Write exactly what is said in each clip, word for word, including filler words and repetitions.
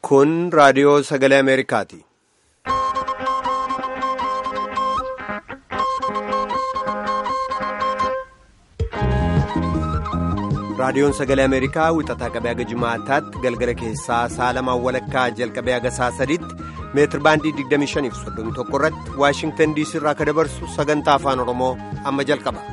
Kun raadiyoo sagalee Ameerikaati. Raadiyoon sagalee Ameerikaa wixataa qabee haga Jimaataatti galgala keessaa sa'a lamaan walakkaa jalqabee haga sa'a sadiitti meetir baandii digdamii shanii fi soddomii tokko irratti Waashingtan diisii irraa akka dabarsu sagantaa afaan Oromoo amma jalqaba.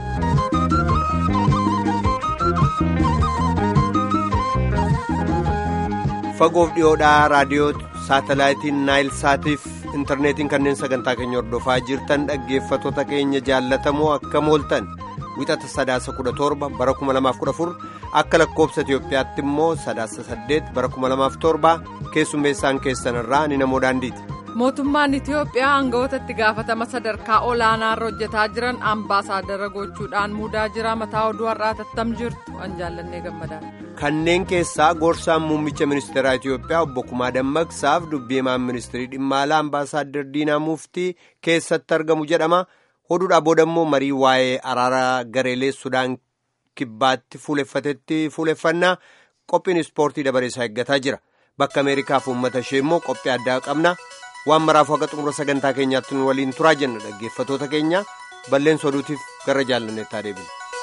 Fagoof dhiyoodhaa raadiyoo saatalaayitiin naayil saatiif intarneetiin kanneen sagantaa keenya hordofaa jirtan dhaggeeffattoota keenya jaallatamoo akka mooltan wixata sadaasa kudha torba bara kuma lamaaf kudha afur akka lakkoobsa Itiyoophiyaatti immoo sadaasa saddeet bara kuma lamaaf torba keessummeessaan keessan irraa ni namoo daandiiti. Mootummaan Itiyoophiyaa aangawootatti gaafatama sadarkaa olaanaarra hojjetaa jiran ambaasaaddara gochuudhaan muudaa jira. Mataa oduu har'aa tattam jirtu an jaallannee gammadaa. Kanneen keessaa gorsaan muummicha ministeeraa Itiyoophiyaa obbo Kumaa Dammaqsaaf dubbii himaan ministirii dhimma alaa ambaasaaddar Diinaa Muftii keessatti argamu jedhama. Oduudhaa booda immoo marii waa'ee araara gareelee Sudaan kibbaatti fuuleffatetti fuuleffannaa qophiin ispoortii dabareessaa eeggataa jira. Bakka Ameerikaaf uummata ishee immoo qophii addaa qabna. Waan maraaf haqa xumura sagantaa keenyaatti nu waliin turaa jenna dhaggeeffattoota keenya balleessa oduutiif gara jaallanneettaa deebina.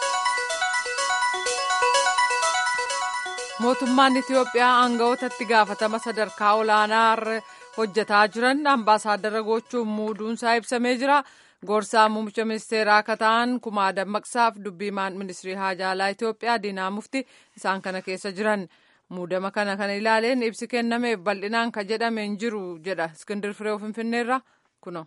Mootummaan Itiyoophiyaa aangawootatti gaafatama sadarkaa olaanaarra hojjetaa jiran ambaasaaddara gochuun muuduunsaa ibsamee jira. Gorsaa muummicha ministeeraa akka ta'an Kumaa Dammaqsaaf dubbii himaan ministirii haajaa alaa Itiyoophiyaa Diinaa Muftii isaan kana keessa jiran. Muudama kana kan ilaaleen ibsi kennameef bal'inaan kan jedhame hin jiru jedha Iskindir Firee Finfinneerra kuno.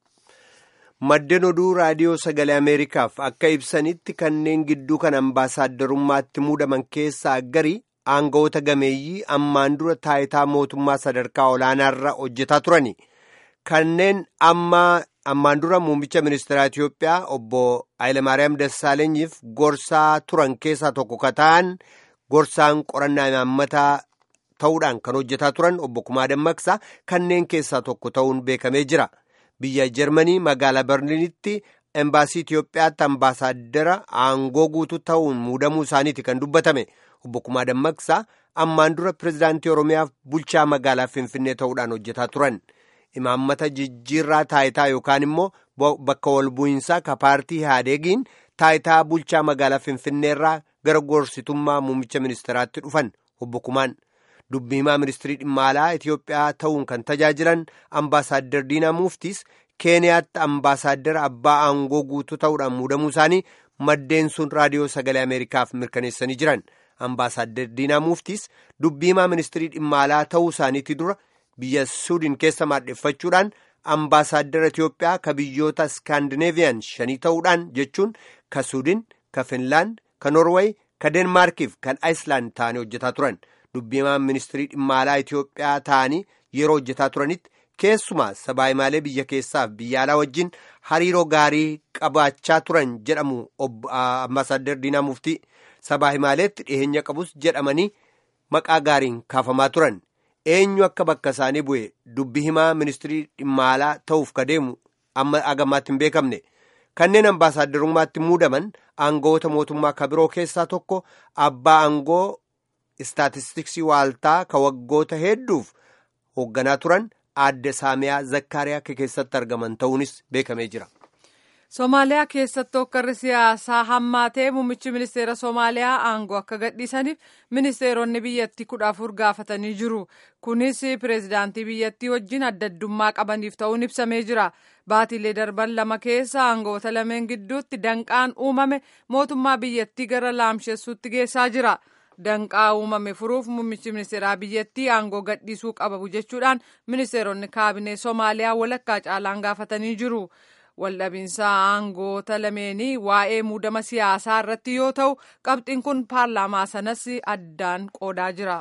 Maddeen oduu raadiyoo sagalee Ameerikaaf akka ibsanitti kanneen gidduu kan ambaasaadarummaatti muudaman keessaa garii aangawoota gameeyyii ammaan dura taayitaa mootummaa sadarkaa olaanaarra hojjetaa turani. Kanneen amma ammaan dura muummicha ministeeraa Itiyoophiyaa obbo Hayilamaariyaam Dassaalenyiif gorsaa turan keessaa tokko ka ta'an gorsaan qorannaa imaammataa ta'uudhaan kan hojjetaa turan obbo Kumaa Dammaqsaa kanneen keessaa tokko ta'uun beekamee jira. Biyya Jarmanii magaalaa Berliinitti embaasii Itiyoophiyaatti ambaasaaddara aangoo guutuu ta'uun muudamuu isaaniiti kan dubbatame. Obbo Kumaa Dammaqsaa ammaan dura pirezidaantii Oromiyaaf bulchaa magaalaa Finfinnee ta'uudhaan hojjetaa turan. Imaammata jijjiirraa taayitaa yookaan immoo bakka wal bu'iinsaa ka paartii Ihaadeegiin taayitaa bulchaa magaalaa Finfinneerraa gara gorsitummaa muummicha ministeeraatti dhufan obbo Kumaan dubbii himaa ministirii dhimma alaa Itiyoophiyaa ta'uun kan tajaajilan ambaasaaddar Diinaa Muftiis Keeniyaatti ambaasaaddara abbaa aangoo guutuu ta'uudhaan muudamuu isaanii maddeen sun raadiyoo sagalee Ameerikaaf mirkaneessanii jiran. Ambaasaaddar Diinaa Muftiis dubbii himaa ministirii dhimma alaa ta'uu isaaniitti dura biyya Suudin keessa maadheffachuudhaan ambaasaaddara Itiyoophiyaa ka biyyoota Iskaandineeviyaan shanii ta'uudhaan jechuun ka Suudin, ka Finlaand, ka Norweey, ka Deenmaarkiif kan Ayislaand ta'anii hojjetaa turan. Dubbii himaa ministirii dhimma alaa Itiyoophiyaa ta'anii yeroo hojjetaa turanitti keessumaa sabaa himaalee biyya keessaaf biyya alaa wajjin hariiroo gaarii qabaachaa turan jedhamu ambaasaaddar Diinaa Muftii sabaa himaaleetti dhiheenya qabus jedhamanii maqaa gaariin kaafamaa turan. Eenyu akka bakka isaanii bu'e dubbii himaa ministirii dhimma alaa ta'uuf ka deemu amma agammaatti hin beekamne. Kanneen ambaasaadarummaatti muudaman aangawoota mootummaa ka biroo keessaa tokko abbaa aangoo istaatistiksii waaltaa ka waggoota hedduuf hoogganaa turan aadde Saamiyaa Zakkaariyaa keessatti argaman ta'uunis beekamee jira. Somaaliyaa keessatti hokkarri siyaasaa hammaatee muummichi ministeera Somaaliyaa aangoo akka gadhiisaniif ministeeronni biyyattii kudha afur gaafatanii jiru. Kunis pireezidaantii biyyattii wajjin adda addummaa qabaniif ta'uun ibsamee jira. Baatilee darban lama keessa aangawoota lameen gidduutti danqaan uumame mootummaa biyyattii gara laamsheessuutti geessaa jira. Danqaa uumame furuuf muummichi ministeeraa biyyattii aangoo gadhiisuu qabu jechuudhaan ministeeronni kaabinee Somaaliyaa walakkaa caalaan gaafatanii jiru. Waldhabinsa aangoota lameenii waa'ee muudama siyaasaa irratti yoo ta'u qabxiin kun paarlaamaa sanas addaan qoodaa jira.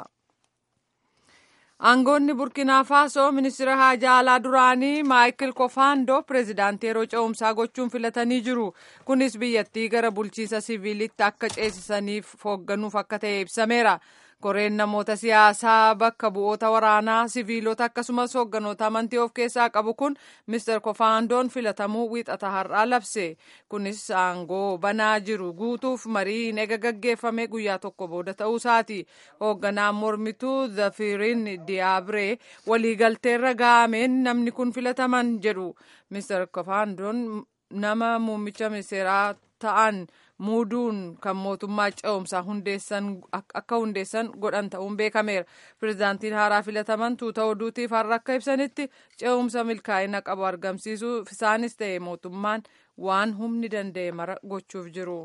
Aangoonni Burkinaa Faasoo ministeera haajaa alaa duraanii Maayikil Kofaandoo pireezidaantii yeroo ce'umsaa gochuun filatanii jiru. Kunis biyyattii gara bulchiisa siviilitti akka ceesisaniif hoogganuuf akka ta'e ibsameera. Koreen namoota siyaasaa bakka bu'oota waraanaa siviilota akkasumas hoogganoota amantii of keessaa qabu kun Mister Kofaandoon filatamuu wiixata har'aa labse. Kunis aangoo banaa jiru guutuuf mariin ega gaggeeffame guyyaa tokko booda ta'uusaati. Hoogganaan mormituu Zafirin Diyaabiree waliigalteerra ga'ameen namni kun filataman jedhu. Mister Kofaandoon nama muummicha ministeeraa ta'an muuduun kan mootummaa ce'umsaa hundeessan akka hundeessan godhan ta'uun beekameera. Pireezidaantiin haaraa filataman tuuta oduutiif har'a akka ibsanitti ce'umsa milkaa'ina qabu argamsiisuuf isaanis ta'e mootummaan waan humni danda'e mara gochuuf jiru.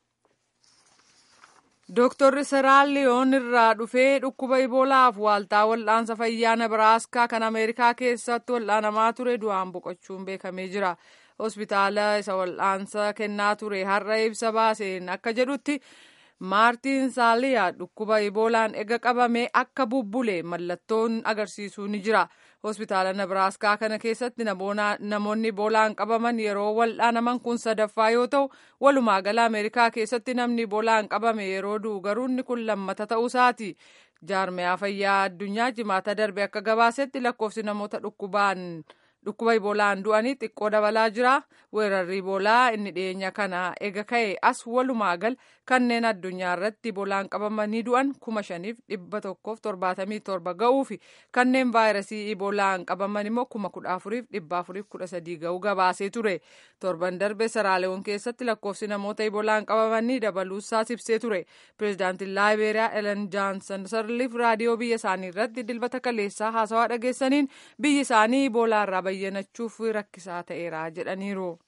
Dooktorri Seraal Liyoon irraa dhufee dhukkuba Iboolaaf waaltaa wal'aansa fayyaa Nebraaskaa kan Ameerikaa keessatti wal'aanamaa ture du'aan boqochuun beekamee jira. Hospitaala isa wal'aansa kennaa ture har'a ibsa baaseen akka jedhutti Maartiin Saaliyaa dhukkuba Iboolaan ega qabamee akka bubbule mallattoon agarsiisuu ni jira. Hospitaala Nebraaskaa kana keessatti namoonni Iboolaan qabaman yeroo wal'aanaman kun sadaffaa yoo ta'u, walumaa gala Ameerikaa keessatti namni Iboolaan qabame yeroo du'u garuu inni kun lammata ta'uusaati. Jaarmiyaa fayyaa addunyaa jimaata darbe akka gabaasetti lakkoofsi namoota dhukkubaan dhukkuba Iboolaan du'anii xiqqoo dabalaa jira. Weerarri Iboolaa inni dhiyeenya kana ega ka'e as walumaa gal kanneen addunyaa irratti Iboolaan qabamanii du'an kuma shaniif dhibba tokkoof torbaatamii torba ga'uu fi kanneen vaayirasii Iboolaan qabaman immoo kuma kudha afuriif dhibba afuriif kudha sadii ga'uu gabaasee ture. Torban darbe Seraaliyoon keessatti lakkoofsi namoota Iboolaan qabamanii dabaluusaa ibsee ture. Pireezidaantiin Laayibeeriyaa Elen Joonsan Sarliif raadiyoo biyya isaanii irratti dilbata kaleessaa haasawaa dhageessaniin biyyi isaanii Iboolaa irraa bayyanachuuf rakkisaa ta'eera jedhaniiru.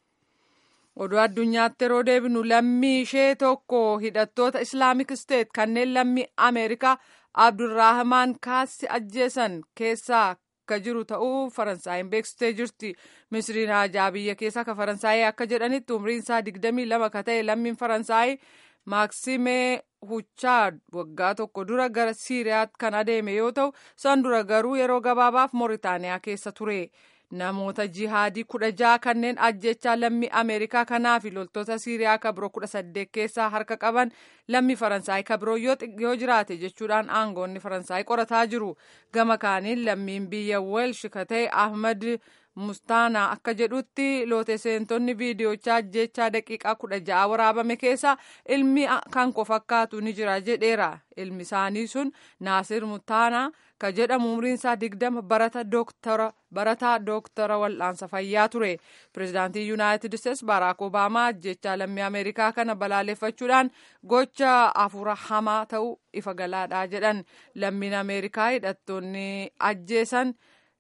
Oduu addunyaatti yeroo deebinu lammii ishee tokko hidhattoota Islaamik Steet kanneen lammii Ameerikaa Abdurrahmaan Kaassi ajjeesan keessaa akka jiru ta'uu Faransaayeen beeksistee jirti. Misiriin haajaa biyya keessaa ka Faransaayee akka jedhanitti umriin isaa digdamii lama ka ta'e lammiin Faransaayee Maaksime Huchaad waggaa tokko dura gara Siiriyaatti kan adeeme yoo ta'u, san dura garuu yeroo gabaabaaf Mooritaaniyaa keessa ture. Namoota jihaadii kudha ja'a kanneen ajjechaa lammii Ameerikaa kanaa fi loltoota Siiriyaa kabiroo kudha saddeet keessaa harka qaban lammii Faransaay kabiroo yoo jiraate jechuudhaan aangoonni Faransaay qorataa jiru. Gama kaaniin lammiin biyya Weelsh ka ta'e Ahmad Mustaanaa akka jedhutti loote seentonni viidiyochaa ajjechaa daqiiqaa kudha ja'a waraabame keessa ilmi kan ko fakkaatu ni jira jedheera. Ilmi isaanii sun Naasir Mustaanaa ka jedhamu umriin isaa digdama barata dooktora barataa dooktora wal'aansa fayyaa ture. Pireezidaantii Yuunaayitid Isteets Baraak Obaamaa ajjechaa lammii Ameerikaa kana balaaleffachuudhaan gocha afuura hamaa ta'uu ifa galaadhaa jedhan. Lammiin Ameerikaa hidhattoonni ajjeesan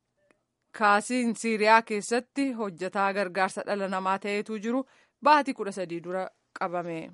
kaasiin Siiriyaa keessatti hojjetaa gargaarsa dhala namaa ta'etu jiru baatii kudha sadii dura qabame.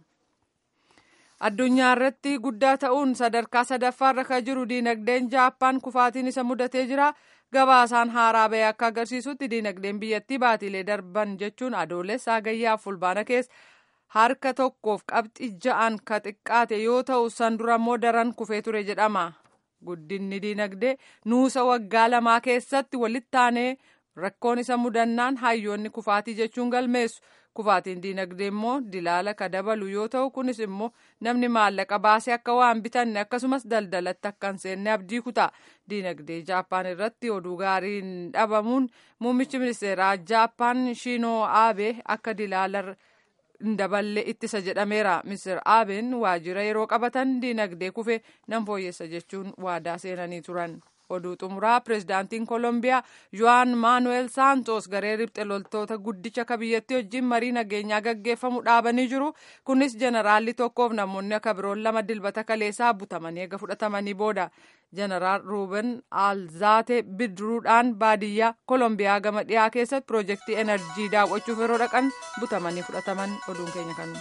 Addunyaa irratti guddaa ta'uun sadarkaa sadaffaarra kan jiru diinagdeen Jaappaan kufaatiin isa mudatee jira. Gabaasaan haaraa ba'e akka agarsiisutti diinagdeen biyyattii baatiilee darban jechuun adoolessa hagayyaa fulbaana keessa harka tokkoof qabxii ja'an ka xiqqaate yoo ta'u san dura immoo daran kufee ture jedhama. Guddinni diinagdee nuusa waggaa lamaa keessatti walitti aanee rakkoon isa mudannaan hayyoonni kufaatii jechuun galmeessu. Kufaatiin diinagdee immoo dilaala ka dabalu yoo ta'u kunis immoo namni maallaqa baasee akka waan bitanne akkasumas daldalatti akka hin seenne abdii kuta. Diinagdee Jaappaan irratti oduu gaariin dhabamuun muummichi ministeeraa Jaappaan Shinoo Abe akka dilaala hin daballe ittisa jedhameera. Mister Abeen waajjira yeroo qabatan diinagdee kufe nan fooyyessa jechuun waadaa seenanii turan. Oduu xumuraa pireezidaantiin Koolombiyaa Juan Maanuel Saantos garee riphxe loltoota guddicha ka biyyattii wajjin marii nageenyaa gaggeeffamu dhaabanii jiru. Kunis jeneraalli tokkoof namoonni akka biroon lama dilbata kaleessaa butamanii eega fudhatamanii booda. Jeneraal Ruuben Alzaate bidiruudhaan baadiyyaa Koolombiyaa gama dhiyaa keessatti piroojeektii enerjii daawwachuuf yeroo dhaqan butamanii fudhataman. Oduun keenya kanu.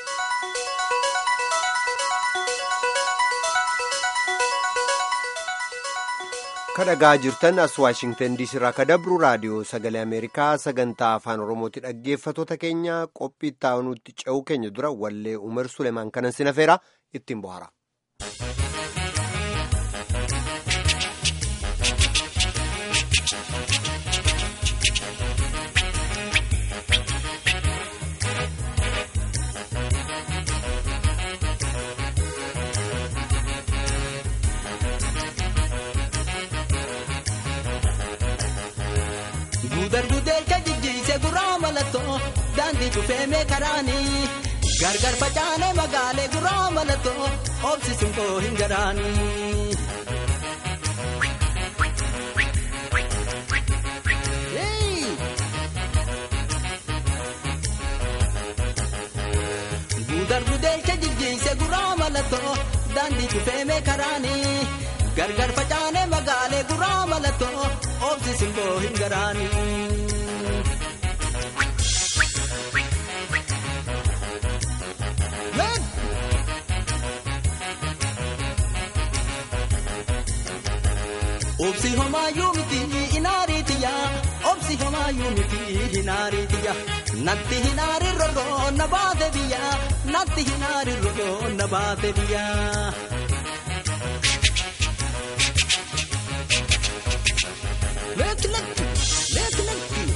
kadhagaa jirtan as waashingtan diisii irraa ka dabru raadiyoo sagalee ameerikaa sagantaa afaan oromooti. dhaggeeffatoota keenya qophii itti ce'uu keenya dura wallee Umar Suleemaan kanan sinafeera ittiin bohaara. daandii cufeemee karaanii gargar facaanee magaalee guraa malatoo obsisun koo hin garaanii. Darbudeecha jijjiise guraa malatoo daandii cufeemee karaanii gargar facaanee magaalee guraa malatoo obsisun koo hin garaanii. Obsi homaayuu miti inaariitiya obsi homaayuu miti inaariitiya natti hinaari roroo na baate biyya natti hinaari roroo na baate biyya. Leeki leeki leeki leeki.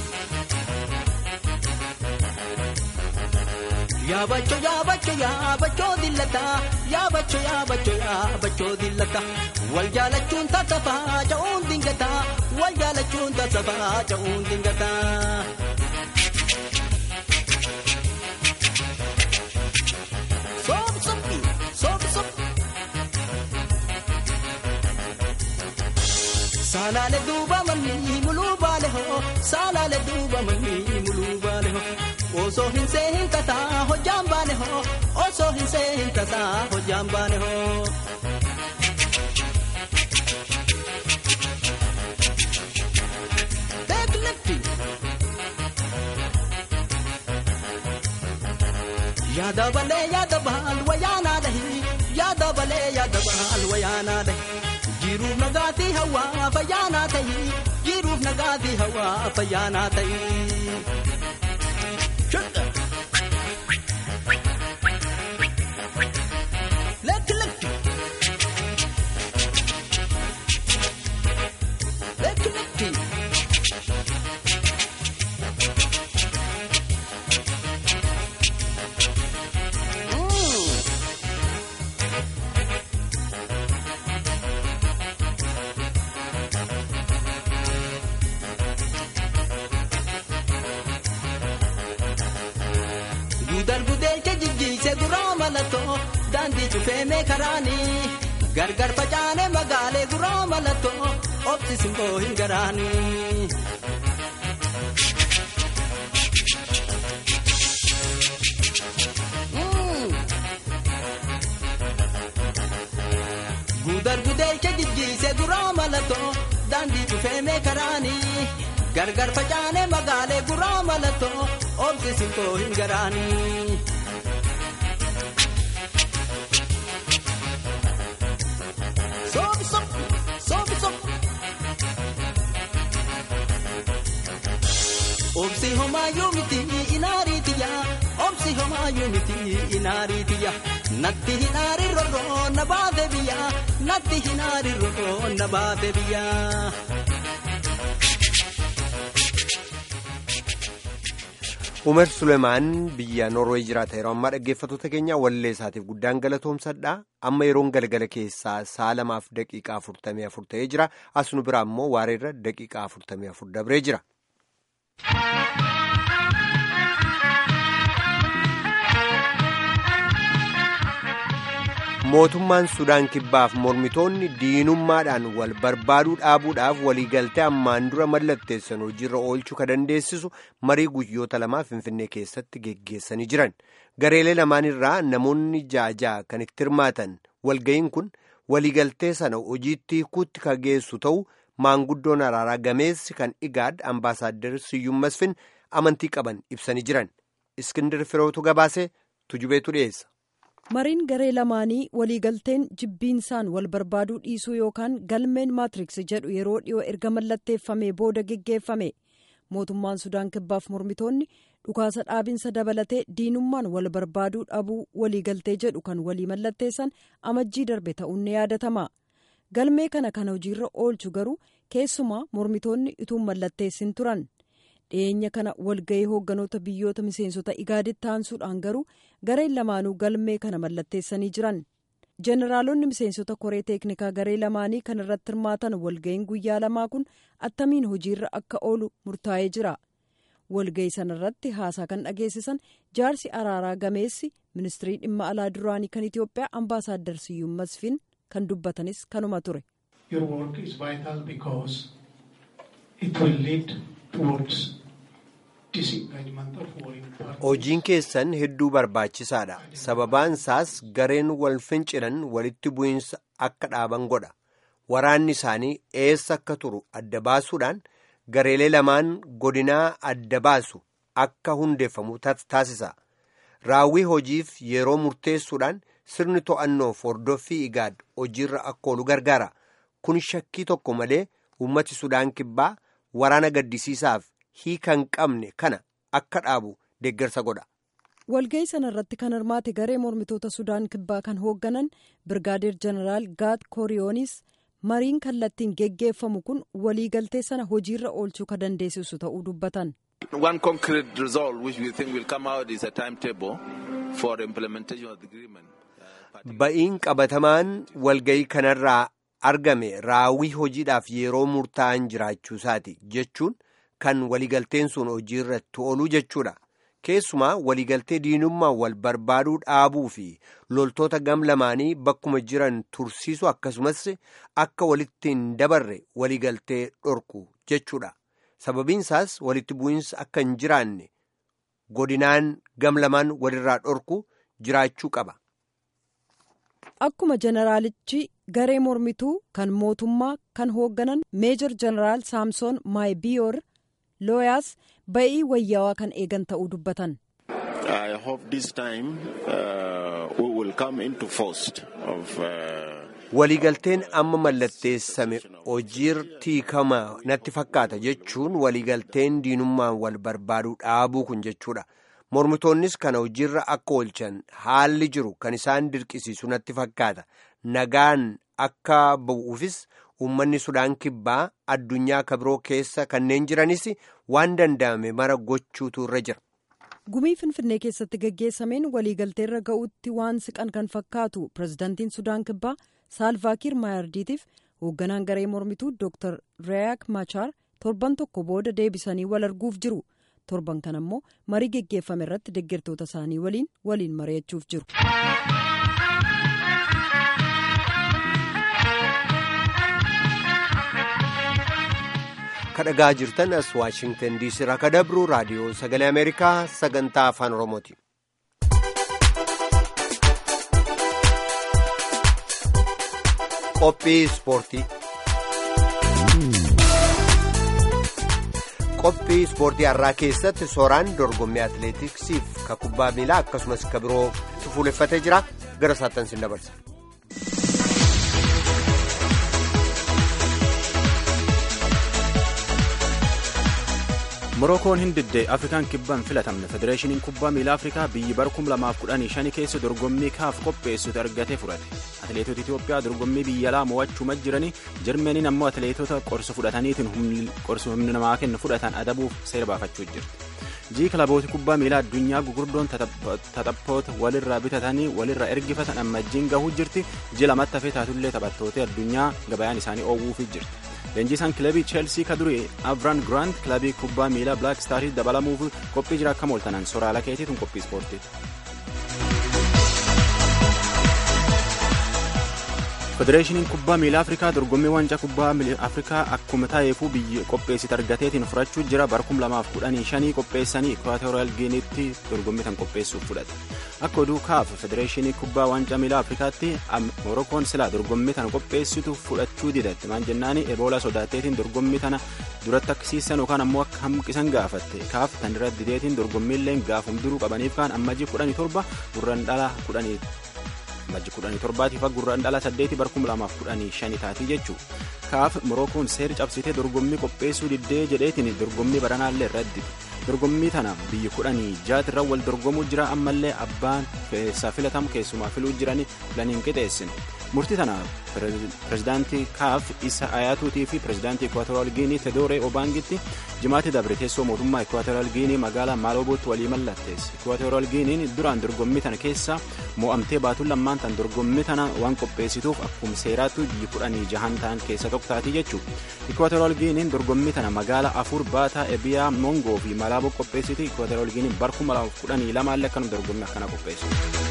Yaabacho yaabacho yaabacho dillata yaabacho yaabacho yaabacho dillata wal jaalachuun taasifaa ja'uun dingata wal jaalachuun taasifaa ja'uun dingata. Soob soobi soob soob. Saalaale duuba manni muluu baale hoo saalaale duuba manni muluu baale hoo. Osoo hin seehin tasaa hojjaan baane hoo osoo hin seehin tasaa hojjaan baane hoo. Beeklefti. Yaada balee yaada baal wayaanaa dahi yaada balee yaada baal wayaanaa dahi jiruuf nagaatii hawaa fayyaanaa tahi jiruuf nagaatii hawaa fayyaanaa tahi. Sugar. Lucky, lucky. Lucky, lucky. Darbudeecha jijjiise guraa malatoo daandii cufeemee karaanii gargar facaanee magaalee guraa malatoo obsisun koo hin garaanii. Darbudeecha jijjiise guraa malatoo daandii cufeemee karaanii gargar facaanee magaalee guraa malatoo obsisun koo hin garaanii. Soobi soobi soobi soobi. Obsi homaayuu miti inaariitiya obsi homaayuu miti inaariitiya natti hinaari roroo na baate biyya natti hinaari roroo na baate biyya. Umar Suleemaan biyya Noorweey jiraata yeroo ammaa dhaggeeffattoota keenya wallee isaatiif guddaan galatoomsadha. Amma yeroon galgala keessaa sa'a lamaaf daqiiqaa afurtamii afur ta'ee jira. As nu biraa immoo waareerra daqiiqaa afurtamii afur dabree jira. Mootummaan Sudaan kibbaaf mormitoonni diinummaadhaan wal barbaaduu dhaabuudhaaf waliigaltee ammaan dura mallatteessan hojiirra oolchuu ka dandeessisu marii guyyoota lamaa Finfinnee keessatti geggeessanii jiran. Gareelee lamaan irraa namoonni ja'a kan itti hirmaatan walga'iin kun waliigaltee sana hojiitti hiikuutti ka geessu ta'uu maanguddoon araaraa gameessi kan Igaad ambaasaaddar Siyyuum Masfin amantii qaban ibsanii jiran. Iskindir Firootu gabaasee tujubeetu dhiyeessa. Mariin garee lamaanii waliigalteen jibbiinsaan wal barbaaduu dhiisuu yookaan galmeen maatriks jedhu yeroo dhiyoo erga mallatteeffamee booda geggeeffame. Mootummaan Sudaan kibbaaf mormitoonni dhukaasa dhaabinsa dabalatee diinummaan wal barbaaduu dhabuu waliigaltee jedhu kan walii mallatteessan amajjii darbe ta'uun ni yaadatama. Galmee kana kan hojiirra oolchu garuu keessumaa mormitoonni utuu mallatteessin turan. Dhiyeenya kana walga'ii hoogganoota biyyoota miseensota Igaaditti taansuudhaan garuu gareen lamaanuu galmee kana mallatteessanii jiran. Jeneraalonni miseensota koree teeknikaa garee lamaanii kan irratti hirmaatan walga'iin guyyaa lamaa kun attamiin hojiirra akka oolu murtaa'ee jira. walga'ii sanarratti haasaa kan dhageessisan jaarsi araaraa gameessi ministirii dhimma alaa duraanii kan Itoophiyaa ambaasaaddar Siyyuum Masfiin kan dubbatanis kanuma ture. Your work is vital because it will lead towards disengagement of foreign partners. Hojiin keessan hedduu barbaachisaadha. Sababaan isaas gareen wal fincilan walitti bu'iinsa akka dhaaban godha. Waraanni isaanii eessa akka turu adda baasuudhaan gareelee lamaan godinaa adda baasu akka hundeeffamu taasisa. Raawwii hojiif yeroo murteessuudhaan sirni to'annoof hordoffii igaad hojiirra akka oolu gargaara. Kun shakkii tokko malee uummati Sudaan Kibbaa waraana gaddisiisaaf hiika hin qabne kana akka dhaabu deeggarsa godha. Walga'ii sanarratti kan hirmaate garee mormitoota Sudaan Kibbaa kan hoogganan Birgaadeer Jeneraal Gaat Kooriyoonis mariin kallattiin geggeeffamu kun waliigaltee sana hojiirra oolchuu ka dandeessisu ta'uu dubbatan. One concrete result which we think will come out is a timetable for implementation of the agreement. Ba'iin qabatamaan walga'ii kanarraa argame raawwii hojiidhaaf yeroo murtaa'an jiraachuusaati jechuun kan waliigalteen sun hojiirratti ooluu jechuudha. Keessumaa waliigaltee diinummaa wal barbaaduu dhaabuu fi loltoota gam lamaanii bakkuma jiran tursiisu akkasumas akka walitti hin dabarre waliigaltee dhorku jechuudha. Sababiin isaas walitti bu'iinsa akka hin jiraanne godinaan gam lamaan walirraa dhorku jiraachuu qaba. Akkuma jeneraalichi garee mormituu kan mootummaa kan hoogganan meejor jeneraal Saamsoon Maayibiyoor looyaas ba'ii wayyaawaa kan eegan ta'uu dubbatan. I hope this time uh, we will come into force of. Uh, Waliigalteen amma mallatteessame hojiirra kama natti fakkaata jechuun waliigalteen diinummaan wal barbaaduu dhaabuu kun jechuudha. Mormitoonnis kana hojiirra akka oolchan haalli jiru kan isaan dirqisiisu natti fakkaata. Nagaan akka bu'uufis uummanni Sudaan Kibbaa addunyaa kabiroo keessa kanneen jiranis waan danda'ame mara gochuutu irra jira. Gumii Finfinnee keessatti gaggeessameen waliigalteerra ga'uutti waan siqan kan fakkaatu pirezidaantiin Sudaan Kibbaa Saalvaakiir Maayardiitiif hoogganaan garee mormituu Dooktar Riyaak Machaar torban tokko booda deebisanii wal arguuf jiru. Torban kan ammoo marii geggeeffame irratti deeggartoota isaanii waliin waliin mari'achuuf jiru. Kadhagaa jirtan as Waashingtan diisii irraa ka dabru raadiyoo sagalee Ameerikaa sagantaa afaan Oromooti. Qophii ispoortii. Qophii ispoortii har'aa keessatti sooraan dorgommii atileetiksiif ka kubbaa miilaa akkasumas ka biroo fuuleffatee jira. Gara saattan sin dabarsa. Morookoon hin diddee Afrikaan kibban filatamne federeeshiniin kubbaa miilaa Afrikaa biyyi bara kuma lamaaf kudhanii shanii keessa dorgommii kaaf qopheessutu argatee fudhate. Atileetota Itoophiyaa dorgommii biyya alaa mo'achuu jiranii Jarmaniin ammoo atileetota qorsa fudhataniitiin qorsa humna namaa kennu fudhatan adabuuf seera baafachuu jirti. Jii kilabooti kubbaa miilaa addunyaa gugurdoon taphatoota walirraa bitatanii walirraa ergifatan ammajjiin gahuu jirti. Ji lamatti hafee taatullee taphattoota addunyaa gabayaan isaanii oowwuuf jirti. Leenjisaan kilabii Chelsea ka durii Avran Grant kilabii kubbaa miilaa Black Stars dabalamuuf qophii jira akka mooltanan soraala keetiituun qophii ispoortiiti. Federeeshiniin kubbaa miilaa Afrikaa dorgommii waancaa kubbaa Afrikaa akkuma taa'eefuu biyyi qopheessite argateetiin furachuu jira. Bara kuma lamaaf kudhanii shanii qopheessanii Equatorial Guineatti dorgommii kan qopheessuuf fudhate. Akka oduu kaaf federeeshinii kubbaa waancaa miilaa Afrikaatti Morookoon silaa dorgommii tana qopheessitu fudhachuu didatti. Maan jennaani Ebola sodaateetiin dorgommii tana duratti akkasiisan yookaan ammoo akka hamqisan gaafatte. Kaaf tan irra dideetiin dorgommiilleen gaafum duruu qabaniif kaan ammajii kudhanii torba gurraan dhala kudhanii Majji kudhanii torbaatiif gurraan dhala saddeeti bara kuma lamaaf kudhanii shanii taatii jechuudha. Kaaf Morookoon seera cabsitee dorgommii qopheessuu diddee jedheetiin dorgommii baranaallee irratti dorgommii tana biyyi kudhanii jaatirra wal dorgomuu jira ammallee abbaan keessaa filatamu keessumaa filuu jiranii filaniin qixeessin. Murtii tana pirezidaantii kaaf isa ayaatuutii fi pirezidaantii Ikwaatooriyaal Giinii Tedooree Obaangitti jimaatti dabre teessoo mootummaa Ikwaatooriyaal Giinii magaalaa Maaloobotti walii mallatteesse. Ikwaatooriyaal Giiniin duraan dorgommii tana keessa mo'amtee baatuun lammaan tan dorgommii tana waan qopheessituuf akkuma seeraatti biyyi kudhanii jahan ta'an keessa tokko taati jechuudha. Ikwaatooriyaal Giiniin dorgommii tana magaalaa afur baataa ebiyaa mongoo fi malaaboo qopheessiti. Ikwaatooriyaal Giiniin bara kuma lamaaf kudhanii lamaallee akkanuma dorgommii akkana qopheessu.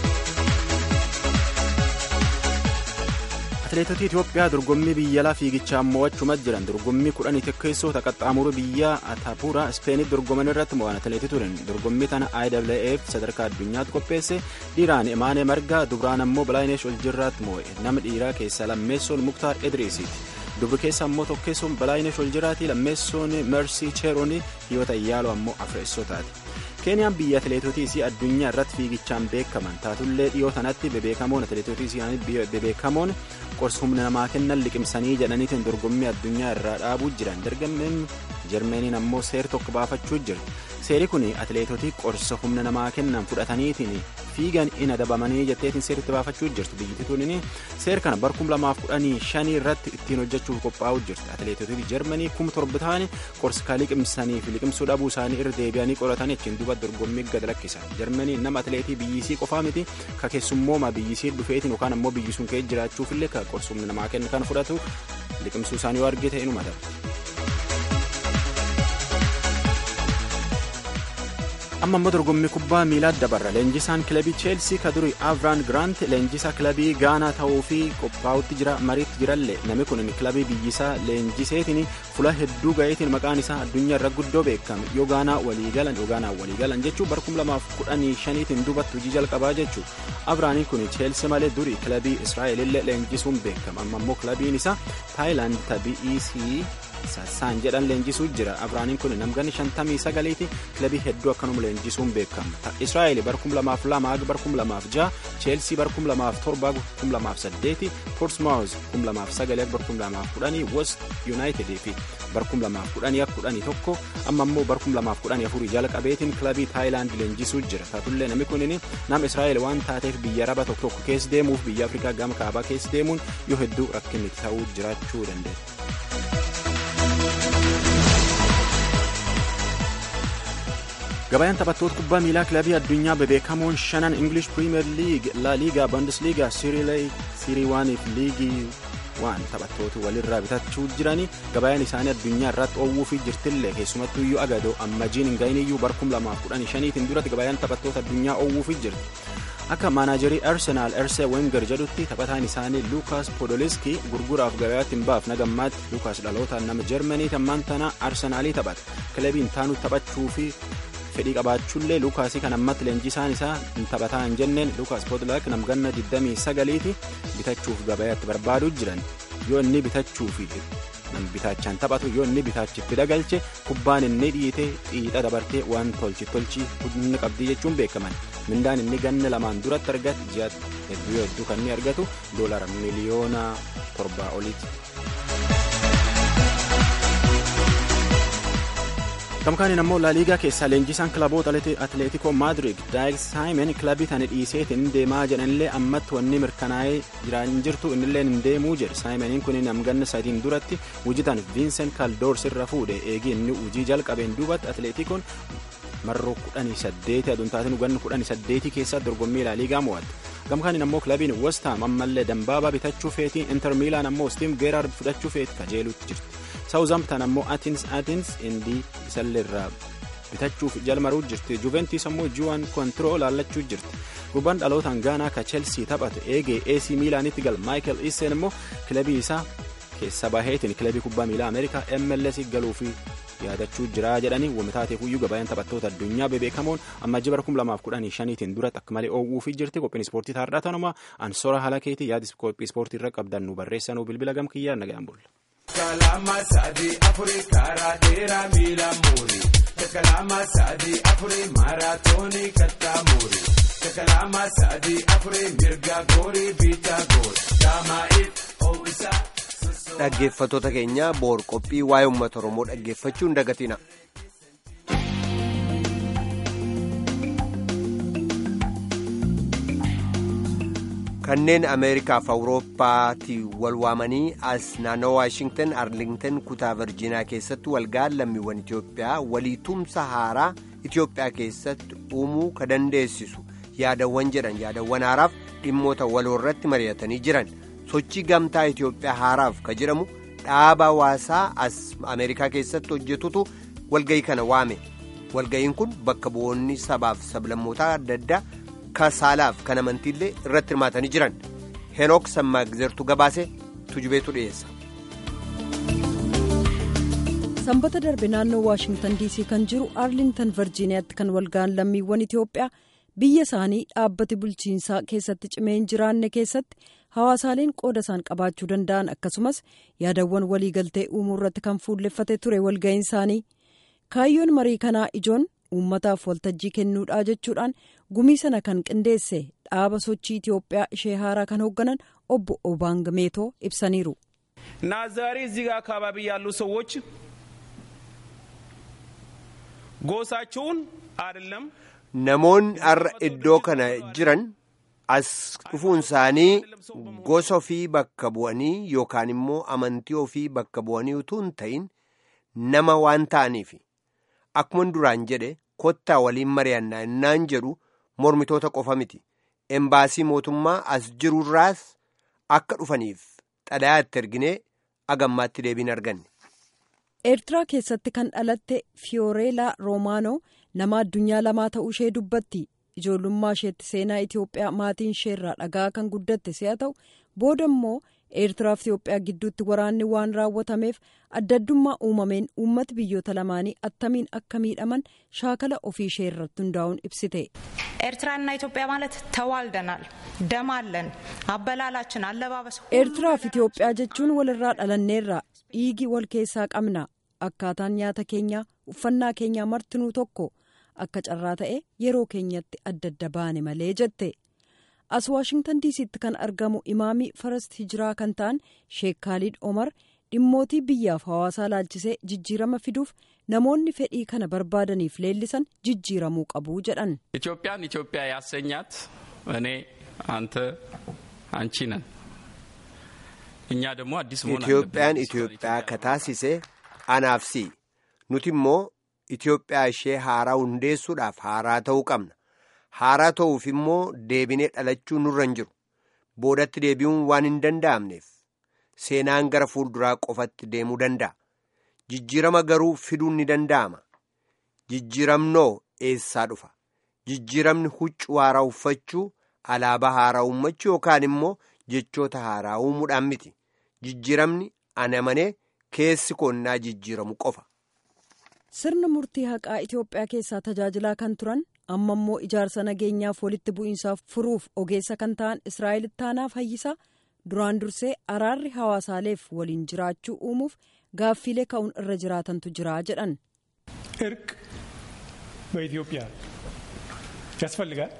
Atileetota Itoophiyaa dorgommii biyya alaa fiigichaan mo'achuumaa jiran dorgommii kudhanii tokkeessota qaxxaamuru biyya Ataapura Ispeenitti dorgoman irratti mo'an atileetii turan. Dorgommii tana I W F sadarkaa addunyaatti qopheesse. Dhiiraan Imaanee Margaa dubraan ammoo Bilaayinesh Oljirraatti mo'e. Nama dhiiraa keessaa lammeessoon Muktaar Idriisiiti. Dubri keessa ammoo tokkeessoon Bilaayinesh Oljirraati. Lammeessoon Mersii Cheeroon Hiyoota Iyyaaloo ammoo afreessotaati. Keeniyaan biyya atileetotii isii addunyaa irratti fiigichaan beekaman taatullee dhiyoo tanatti bebeekamoon atileetotii isii bebeekamoon qorsa humna namaa kennan liqimsanii jedhaniitiin dorgommii addunyaa irraa dhaabuu jiran. Dargammeen Jarmaniin ammoo seera tokko baafachuu jirti. Seeri kun atileetotii qorsa humna namaa kennan fudhataniitiin fiigan in adabamanii jetteetiin seeritti baafachuu jirti. Biyyattii tuniin seera kana bara kuma lamaaf kudhanii shanii irratti ittiin hojjechuuf qophaa'uu jirti. Atileetotii Jarmanii kuma torba ta'anii qorsa liqimsanii fi liqimsuu dhabuu isaanii irra deebi'anii qoratanii achiin duuba dorgommii gad lakkisan. Jarmanii nama atileetii biyyisii qofaa miti ka keessummooma biyyisii dhufeetiin yookaan ammoo biyyi sun ka'ee jiraachuufillee ka qorsa humna namaa kennan kan fudhatu liqimsuu isaanii yoo argite inuma ta'a. amma immoo dorgommii kubbaa miilaa dabarra. Leenjisaan kilabii Cheelsii ka durii Avraan Giraant leenjisaa kilabii Gaanaa ta'uu fi qophaa'utti jira mariitti jirallee namni kun kilabii biyyisaa leenjiseetiin fuula hedduu ga'eetiin maqaan isaa addunyaa irra guddoo beekame. Yoo Gaanaa waliigalan yoo Gaanaa waliigalan jechuun bara kuma lamaaf kudhanii shaniitiin duubatti hojii jalqabaa jechuudha. Avraaniin kun Cheelsii malee durii kilabii Israa'elillee leenjisuun beekama. Amma immoo kilabiin isaa Taayilaand tabi'iisii Sassaan jedhan leenjisuu jira. Avraaniin kun namganni shantamii sagaliiti kilabii hedduu akkanuma leenjisuun beekama. Israa'el bara kuma lamaaf lama haga bara kuma lamaaf jaha, Cheelsii bara kuma lamaaf torba kuma lamaaf saddeeti, Portsmouth kuma lamaaf sagal bara kuma lamaaf kudhanii, West United fi bara kuma lamaaf kudhanii kudhanii tokko amma immoo bara kuma lamaaf kudhanii afurii jalqabeetiin kilabii Taayilaand leenjisuu jira. Taatullee namni kun nama Israa'el waan taateef biyya araba tokko tokko keessa deemuuf biyya Afrikaa gama kaabaa keessa deemuun yoo hedduu rakkinni ta'uu jiraachuu dandeenya. Gabayaan taphattoota kubbaa miilaa kilabii addunyaa bebeekamoon shanan English Premier League, La Liga, Bundesliga, Serie A fi Liigii waan taphattoota walirraa bitachuu jiranii gabayaan isaanii addunyaa irratti oowwuufii jirtillee keessumattuu iyyuu agadoo ammajiin hin gahin iyyuu bara kuma lamaaf kudhanii shaniitiin duratti gabayaan taphattoota addunyaa oowwuufii jirti. Akka maanaajarii Arsenaal Arsene Wenger jedhutti taphataan isaanii Lukas Podolski gurguraaf gabayaatti hin baaf nagammaatti. Lukas dhalootaan nama Jarmanii tammaan tana Arsenaalii taphata. Kilabiin taanu taphachuu fi fedhii qabaachuullee Lukaasii kan ammatti leenjisaan isaa hin taphataa hin jenneen Lukas Podolski namganna digdamii sagaliiti bitachuuf gabayaatti barbaaduu jiran. Yoo inni bitachuuf nam bitaachaan taphatu yoo inni bitaachitti dagalche kubbaan inni dhiite xiixa dabartee waan tolchi tolchi humna qabdii jechuun beekaman. Mindaan inni ganna lamaan duratti argate ji'a hedduu hedduu kan inni argatu doolara miliyoona torbaa oliiti. Gamkaaniin ammoo La Liga keessaa leenjisaan kilaboota Atletico Madrid Daayik Saayimen kilabii tana dhiiseetiin deemaa jedhanillee ammatti wanni mirkanaa'ee jiraan jirtu innillee hin deemuu jedhe. Saayimeniin kun namganna sadiin duratti wujitan Vincent Calderon irra fuudhe eegi inni hojii jalqabeen duubatti Atleticoon marroo kudhanii saddeeti aduntaatiin ugannu kudhanii saddeetii keessatti dorgommii La Ligaa mo'atte. Gamkaaniin ammoo kilabiin West Ham ammallee Dambaabaa bitachuu feetiin Inter Miilaan ammoo Steven Gerrard fudhachuu feeti kajeeluutti jirti. Southampton ammoo Athens Athens indii isallee irraa bitachuuf jalmaruu jirti. Juventus ammoo Juan Control laallachuu jirti. Gubbaan dhalootaan Gaanaa ka Chelsea taphatu eegee A C Miilaanitti gal Michael Essien ammoo kilabii isaa keessa baheetiin kilabii kubbaa miilaa Ameerikaa M L S galuufi yaadachuu jira jedhanii wamitaateef iyyuu gabayaan taphattoota addunyaa bebeekamoon amma jibara kuma lamaaf kudhanii shaniitiin duratti akka malee oowwuufii jirti. Qophiin ispoortii taardaa tanuma Ansoora Halakeetii yaadi qophii ispoortii irra qabdan nu barreessanuu bilbila gamkiyyaa nagayaan bulla. Kalama sadi afuri karadera mila muri. Kalama sadi afuri maratoni katta muri. Kalama sadi afuri mirga gori bita gor. Dama it owisa. Dhaggeeffattoota keenya boor qophii waa'ee uummata Oromoo dhaggeeffachuun dagatina. kanneen ameerikaaf awurooppaatii wal waamanii as naannoo waashingtan arlingtan kutaa virjiiniyaa keessatti walga'an lammiiwwan Itiyoophiyaa waliitumsa haaraa Itiyoophiyaa keessatti uumuu ka dandeessisu yaadawwan jedhan yaadawwan haaraaf dhimmoota waloorratti mari'atanii jiran sochii gamtaa Itiyoophiyaa haaraaf ka jedhamu dhaaba hawaasaa as ameerikaa keessatti hojjetutu walga'ii kana waame walga'iin kun bakka bu'oonni sabaaf sablammootaa adda addaa kasaalaaf kan amantiillee irratti hirmaatanii jiran Henook Sammaagzertu gabaase tujubeetu dhiyeessa. Sanbata darbe naannoo Waashingtan diisii kan jiru Arlingtan Virjiiniyaatti kan walga'an lammiiwwan Itiyoophiyaa biyya isaanii dhaabbati bulchiinsaa keessatti cimee hin jiraanne keessatti hawaasaaleen qooda isaan qabaachuu danda'an akkasumas yaadawwan waliigaltee uumuu irratti kan fuulleffate ture walga'iin isaanii kaayyoon marii kanaa ijoon uummataaf waltajjii kennuudhaa jechuudhaan gumii sana kan qindeesse dhaaba sochii Itiyoophiyaa ishee haaraa kan hoogganan obbo Obaang Meetoo ibsaniiru. ናዛሬ እዚህ ጋር አካባቢ ያሉ ሰዎች ጎሳቸውን አይደለም namoonni har'a iddoo kana jiran as dhufuun isaanii gosa ofii bakka bu'anii yookaan immoo amantii ofii bakka bu'anii utuu hin ta'in nama waan ta'aniif akkuma duraan jedhe kottaa waliin mari'annaa innaan jedhu mormitoota qofa miti embaasii mootummaa as jirurraas akka dhufaniif xalayaatti erginee agammaatti deebiin arganne. Eertiraa keessatti kan dhalatte Fiyooreelaa Roomaanoo nama addunyaa lamaa ta'uu ishee dubbatti ijoollummaa isheetti seenaa Itiyoophiyaa maatiin isheerraa dhagaa kan guddatte si'a ta'u booda immoo Eertiraa fi Itiyoophiyaa gidduutti waraanni waan raawwatameef adda addummaa uumameen uummati biyyoota lamaanii attamiin akka miidhaman shaakala ofii ishee irratti hundaa'uun ibsite. ኤርትራና ኢትዮጵያ ማለት ተዋልደናል ደም አለን አበላላችን አለባበስ ኤርትራ fi Itiyoophiyaa jechuun walirraa dhalanneerra dhiigi wal keessaa qabna akkaataan nyaata keenyaa uffannaa keenyaa martinuu tokko akka carraa ta'e yeroo keenyatti adda adda baane malee jette as Waashingtan diisiitti kan argamu imaamii First Hijiraa kan ta'an Sheek Khalid Omar dhimmootii biyyaaf hawaasaa laalchisee jijjiirama fiduuf namoonni fedhii kana barbaadaniif leellisan jijjiiramuu qabu jedhan. ኢትዮጵያን ኢትዮጵያ ያሰኛት እኔ አንተ አንቺ ነን እኛ ደግሞ አዲስ መሆን አለብን. ኢትዮጵያን ኢትዮጵያ ከታሲሴ አናፍሲ nuti immoo Itiyoophiyaa ishee haaraa hundeessuudhaaf haaraa ta'uu qabna. Haaraa ta'uuf immoo deebinee dhalachuu nurra hin jiru. Boodatti deebi'uun waan hin danda'amneef seenaan gara fuulduraa qofatti deemuu danda'a. Jijjiirama garuu fiduun ni danda'ama. Jijjiiramnoo eessaa dhufa? Jijjiiramni huccuu haaraa uffachuu, alaabaa haaraa uummachuu yookaan immoo jechoota haaraa uumuudhaan miti. Jijjiiramni anamanee keessi koonnaa jijjiiramu qofa. Sirna murtii haqaa Itiyoophiyaa keessaa tajaajilaa kan turan amma immoo ijaarsa nageenyaaf walitti bu'iinsaaf furuuf ogeessa kan ta'an Israa'el Ittaanaa Fayyisaa duraan dursee araarri hawaasaaleef waliin jiraachuu uumuuf gaaffiilee ka'uun irra jiraatantu jira jedhan. እርቅ በኢትዮጵያ ያስፈልጋል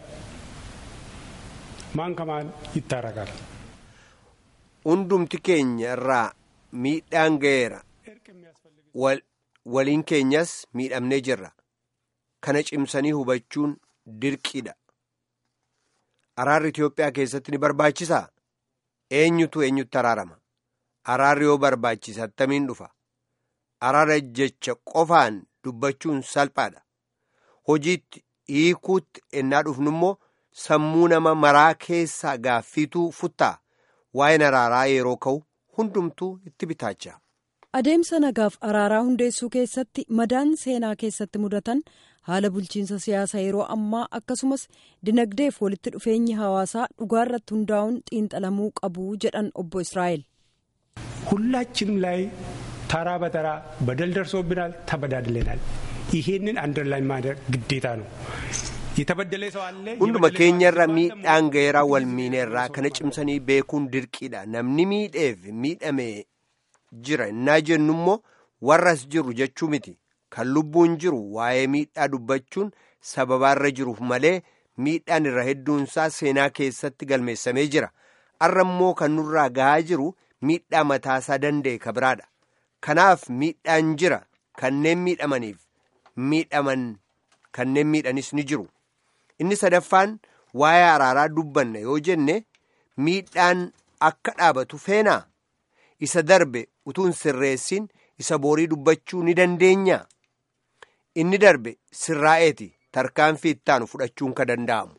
ማን ከማን ይታረቃል hundumti keenya irraa miidhaan ga'eera waliin keenyas miidhamnee jirra kana cimsanii hubachuun dirqiidha. Araarri Itiyoophiyaa keessatti ni barbaachisaa? Eenyutu eenyutti araarama? Araarri yoo barbaachisa attamiin dhufa? Araara jecha qofaan dubbachuun salphaadha. Hojiitti hiikuutti ennaa dhufnu immoo sammuu nama maraa keessaa gaaffiituu futtaa waa'een araaraa yeroo ka'u hundumtuu itti bitaacha. Adeemsa nagaaf araaraa hundeessuu keessatti madaan seenaa keessatti mudatan haala bulchiinsa siyaasaa yeroo ammaa akkasumas dinagdeef walitti dhufeenyi hawaasaa dhugaarratti hundaa'uun xiinxalamuu qabu jedhan obbo Israa'el. ሁላችንም ላይ ተራ በተራ በደል ደርሶብናል ተበዳድለናል ይሄንን አንደርላይን ማድረግ ግዴታ ነው የተበደለ ሰው አለ hunduma keenyarra miidhaan ga'eeraa wal miineerraa kana cimsanii beekuun dirqiidha namni miidheef miidhame jira innaa jennu immoo warras jiru jechuu miti kan lubbuun jiru waa'ee miidhaa dubbachuun sababaarra jiruuf malee miidhaan irra hedduunsaa seenaa keessatti galmeessamee jira arra immoo kan nurraa gahaa jiru miidhaa mataasaa danda'e ka biraadha. Kanaaf miidhaan jira kanneen miidhamaniif miidhaman kanneen miidhanis ni jiru. Inni sadaffaan waa'ee araaraa dubbanna yoo jenne miidhaan akka dhaabatu feenaa? Isa darbe utuun sirreessin isa boorii dubbachuu ni dandeenya? Inni darbe sirraa'eeti tarkaanfii ittaanu fudhachuun ka danda'amu.